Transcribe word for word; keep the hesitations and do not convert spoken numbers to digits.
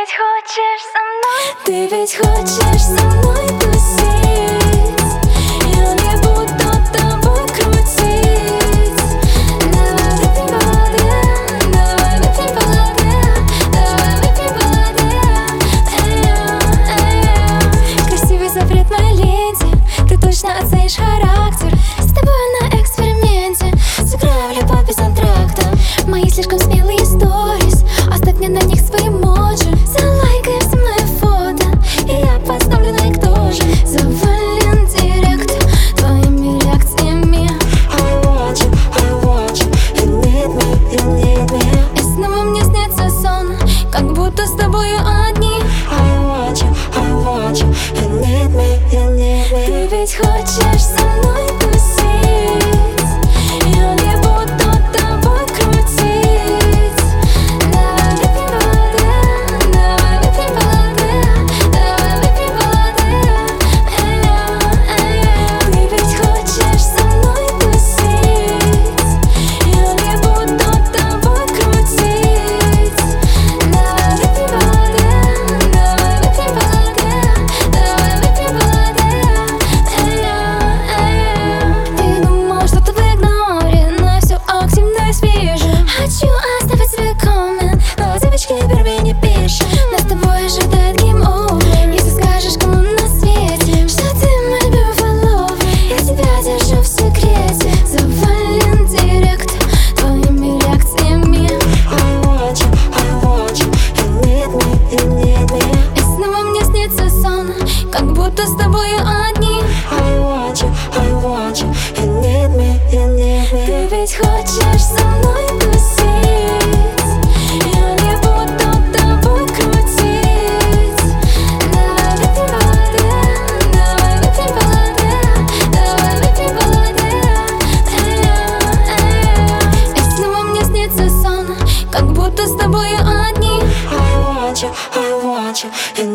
ведь хочешь со мной? Ты ведь хочешь со мной тусить? Я не буду тобой крутить. Давай выпьем по воде, давай выпьем по воде, давай выпьем по воде. Эй-йо, эй-йо. Красивый запрет моей ленте, ты точно оценишь характер. С тобой на эксперименте сыграю в любовь без антракта. Мои слишком смелые сторис, оставь мне на них свои эмоджи. Залайкай со мной фото, и я поставлю лайк тоже. Завален директ твоими реакциями. I want you, I want you, you need me, you need me. И снова мне снится сон, как будто с тобою одни. I want you, I want you, you need me, you need me. Ты ведь хочешь со мной тусить? Я не буду тобой крутить. Давай выпьем по воде, давай выпьем по воде, давай выпьем по воде. Эй-йо, эй-йо. Ты ведь хочешь со мной тусить? Я не буду тобой крутить. Давай выпьем по воде, давай выпьем по воде, давай выпьем по воде. Эй-йо, эй-йо. Ты думал, что ты в игноре, но все активно и свежо. Хочу оставить свой коммент, но девочки первые не пишут. Нас с тобой ожидает гейм-овер, если скажешь кому на свете, что ты мой любимый фолловер. Я тебя держу в секрете. Завален директ твоими реакциями. I want you, I want you, you need me, you need me. И снова мне снится сон, как будто с тобою одни. I want you, I want you, you need me, you need me. Ты ведь хочешь со мной тусить? Я не буду тобой крутить. Давай выпьем по воде, давай выпьем по воде, давай выпьем по воде. Эй-йо, эй-йо. И снова мне снится сон, как будто с тобою одни. I want you, I want you, you